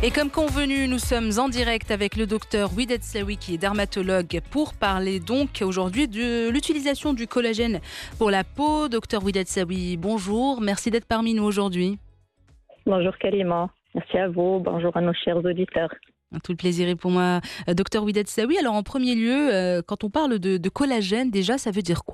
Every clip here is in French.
Et comme convenu, nous sommes en direct avec le docteur Ouidet Saoui qui est dermatologue pour parler donc aujourd'hui de l'utilisation du collagène pour la peau. Docteur Ouidet Saoui, bonjour, merci d'être parmi nous aujourd'hui. Bonjour Kalima, merci à vous, bonjour à nos chers auditeurs. Tout le plaisir est pour moi. Docteur Ouidet Saoui, alors en premier lieu, quand on parle de collagène, déjà ça veut dire quoi ?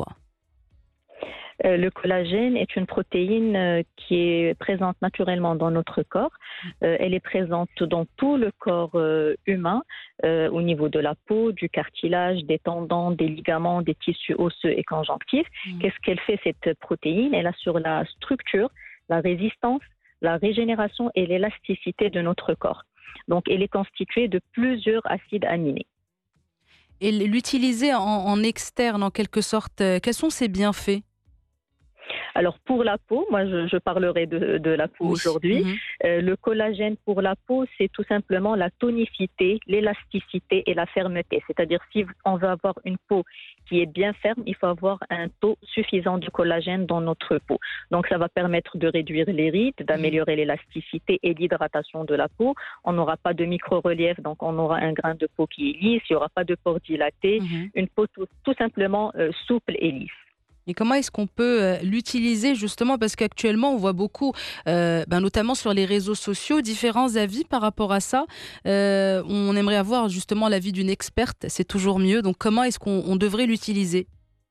Le collagène est une protéine qui est présente naturellement dans notre corps. Elle est présente dans tout le corps humain, au niveau de la peau, du cartilage, des tendons, des ligaments, des tissus osseux et conjonctifs. Qu'est-ce qu'elle fait cette protéine ? Elle assure la structure, la résistance, la régénération et l'élasticité de notre corps. Donc elle est constituée de plusieurs acides aminés. Et l'utiliser en externe en quelque sorte, quels sont ses bienfaits ? Alors pour la peau, moi je parlerai de la peau aujourd'hui. Le collagène pour la peau, c'est tout simplement la tonicité, l'élasticité et la fermeté. C'est-à-dire si on veut avoir une peau qui est bien ferme, il faut avoir un taux suffisant de collagène dans notre peau. Donc ça va permettre de réduire les rides, d'améliorer l'élasticité et l'hydratation de la peau. On n'aura pas de micro-relief, donc on aura un grain de peau qui est lisse, il n'y aura pas de pores dilatés, une peau tout simplement souple et lisse. Et comment est-ce qu'on peut l'utiliser justement ? Parce qu'actuellement, on voit beaucoup, notamment sur les réseaux sociaux, différents avis par rapport à ça. On aimerait avoir justement l'avis d'une experte, c'est toujours mieux. Donc comment est-ce qu'on devrait l'utiliser ?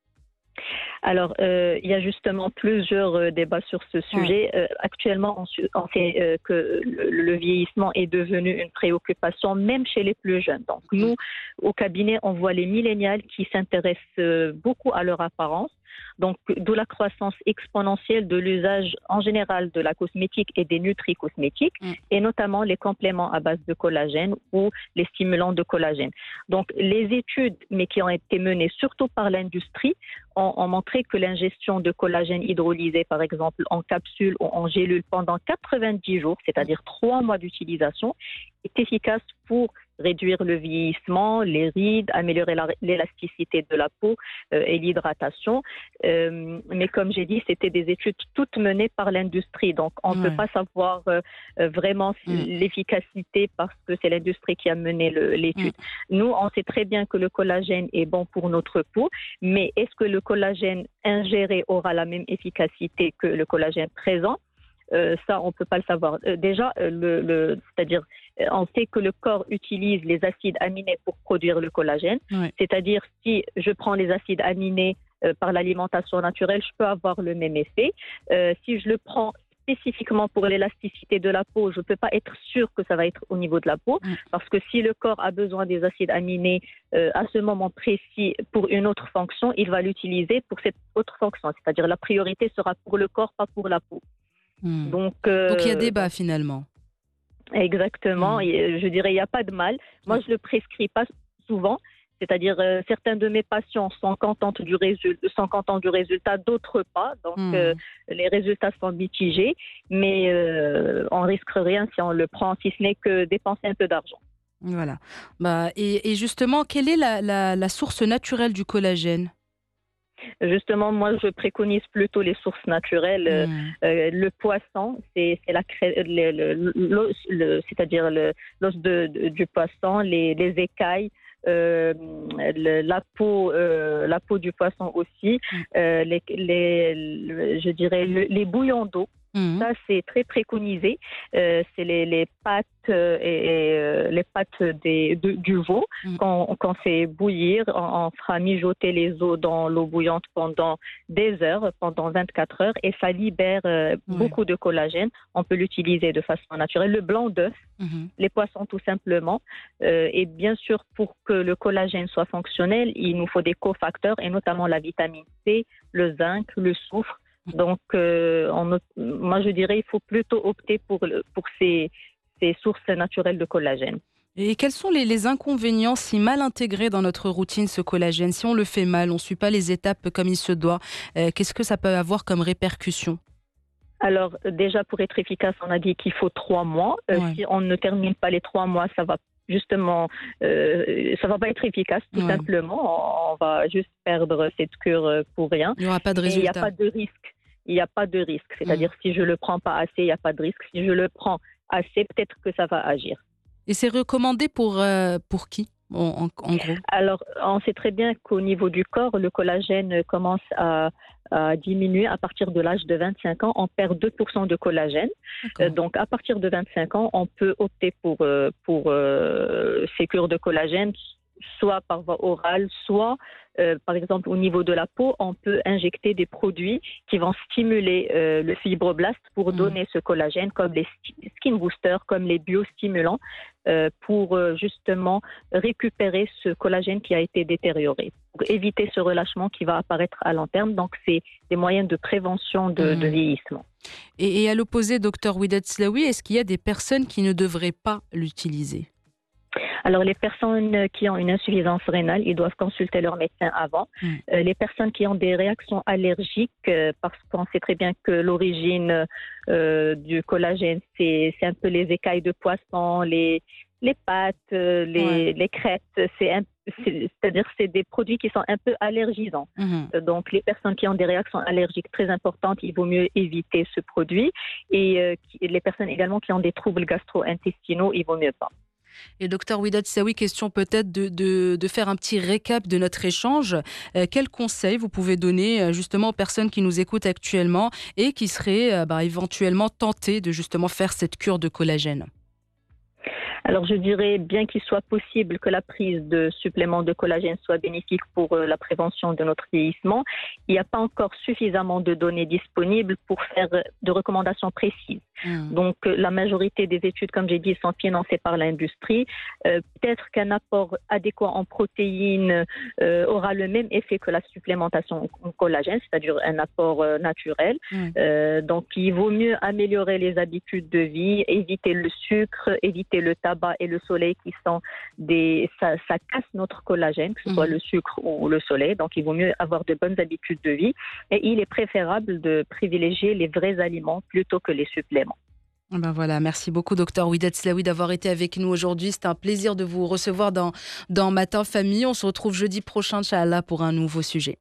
Alors, il y a justement plusieurs débats sur ce sujet. Actuellement, on sait que le vieillissement est devenu une préoccupation, même chez les plus jeunes. Donc, nous, au cabinet, on voit les millénials qui s'intéressent beaucoup à leur apparence. Donc, d'où la croissance exponentielle de l'usage en général de la cosmétique et des nutri-cosmétiques, et notamment les compléments à base de collagène ou les stimulants de collagène. Donc, les études, mais qui ont été menées surtout par l'industrie, ont montré que l'ingestion de collagène hydrolysé, par exemple en capsule ou en gélule pendant 90 jours, c'est-à-dire 3 mois d'utilisation, est efficace pour réduire le vieillissement, les rides, améliorer l'élasticité de la peau et l'hydratation. Mais comme j'ai dit, c'était des études toutes menées par l'industrie. Donc, on ne peut pas savoir vraiment l'efficacité parce que c'est l'industrie qui a mené l'étude. Nous, on sait très bien que le collagène est bon pour notre peau, mais est-ce que le collagène ingéré aura la même efficacité que le collagène présent ? Ça, on ne peut pas le savoir. Déjà, c'est-à-dire, on sait que le corps utilise les acides aminés pour produire le collagène. C'est-à-dire, si je prends les acides aminés par l'alimentation naturelle, je peux avoir le même effet. Si je le prends spécifiquement pour l'élasticité de la peau, je ne peux pas être sûre que ça va être au niveau de la peau, parce que si le corps a besoin des acides aminés à ce moment précis pour une autre fonction, il va l'utiliser pour cette autre fonction. C'est-à-dire, la priorité sera pour le corps, pas pour la peau. Donc il y a débat finalement. Exactement. Je dirais il n'y a pas de mal. Moi, je ne le prescris pas souvent. C'est-à-dire certains de mes patients sont contents du résultat, d'autres pas. Donc les résultats sont mitigés, mais on risque rien si on le prend, si ce n'est que dépenser un peu d'argent. Voilà. Et justement, quelle est la source naturelle du collagène ? Justement, moi, je préconise plutôt les sources naturelles. Le poisson, c'est-à-dire l'os du poisson, les écailles, la peau du poisson aussi, je dirais les bouillons d'eau. Ça, c'est très préconisé. C'est les pâtes les pâtes du veau. Quand on fait bouillir, on fera mijoter les os dans l'eau bouillante pendant des heures, pendant 24 heures, et ça libère beaucoup de collagène. On peut l'utiliser de façon naturelle. Le blanc d'œuf, les poissons tout simplement. Et bien sûr, pour que le collagène soit fonctionnel, il nous faut des cofacteurs, et notamment la vitamine C, le zinc, le soufre. Donc, moi je dirais il faut plutôt opter pour ces sources naturelles de collagène. Et quels sont les inconvénients si mal intégré dans notre routine ce collagène ? Si on le fait mal, on ne suit pas les étapes comme il se doit, qu'est-ce que ça peut avoir comme répercussion ? Alors déjà, pour être efficace, on a dit qu'il faut 3 mois. Si on ne termine pas les 3 mois, ça va justement, ça va pas être efficace, tout simplement. On va juste perdre cette cure pour rien. Il n'y aura pas de résultat. Il n'y a pas de risque. Il n'y a pas de risque. C'est-à-dire, si je le prends pas assez, il n'y a pas de risque. Si je le prends assez, peut-être que ça va agir. Et c'est recommandé pour qui, en gros? Alors, on sait très bien qu'au niveau du corps, le collagène commence à diminuer à partir de l'âge de 25 ans. On perd 2% de collagène. D'accord. Donc, à partir de 25 ans, on peut opter pour ces cures de collagène, soit par voie orale, soit, par exemple, au niveau de la peau, on peut injecter des produits qui vont stimuler le fibroblast pour Mmh. donner ce collagène, comme les skin boosters, comme les biostimulants, pour justement récupérer ce collagène qui a été détérioré, pour éviter ce relâchement qui va apparaître à long terme. Donc, c'est des moyens de prévention de Mmh. vieillissement. Et à l'opposé, docteur Widat Slaoui, est-ce qu'il y a des personnes qui ne devraient pas l'utiliser? Alors, les personnes qui ont une insuffisance rénale, ils doivent consulter leur médecin avant. Mmh. Les personnes qui ont des réactions allergiques, parce qu'on sait très bien que l'origine du collagène, c'est un peu les écailles de poisson, les pâtes, Ouais. les crêpes. C'est-à-dire c'est des produits qui sont un peu allergisants. Mmh. Donc, les personnes qui ont des réactions allergiques très importantes, il vaut mieux éviter ce produit. Et les personnes également qui ont des troubles gastro-intestinaux, il vaut mieux pas. Et docteur Widat Slaoui, question peut-être de faire un petit récap de notre échange. Quels conseils vous pouvez donner justement aux personnes qui nous écoutent actuellement et qui seraient éventuellement tentées de justement faire cette cure de collagène? Alors, je dirais bien qu'il soit possible que la prise de suppléments de collagène soit bénéfique pour la prévention de notre vieillissement. Il n'y a pas encore suffisamment de données disponibles pour faire de recommandations précises. Mmh. Donc, la majorité des études, comme j'ai dit, sont financées par l'industrie. Peut-être qu'un apport adéquat en protéines aura le même effet que la supplémentation en collagène, c'est-à-dire un apport naturel. Oui. Donc, il vaut mieux améliorer les habitudes de vie, éviter le sucre, éviter le tabac et le soleil qui sont ça casse notre collagène, que ce soit Mmh. le sucre ou le soleil. Donc, il vaut mieux avoir de bonnes habitudes de vie. Et il est préférable de privilégier les vrais aliments plutôt que les suppléments. Voilà, merci beaucoup docteur Widat Slaoui d'avoir été avec nous aujourd'hui. C'était un plaisir de vous recevoir dans Matin Famille. On se retrouve jeudi prochain, Inch'Allah, pour un nouveau sujet.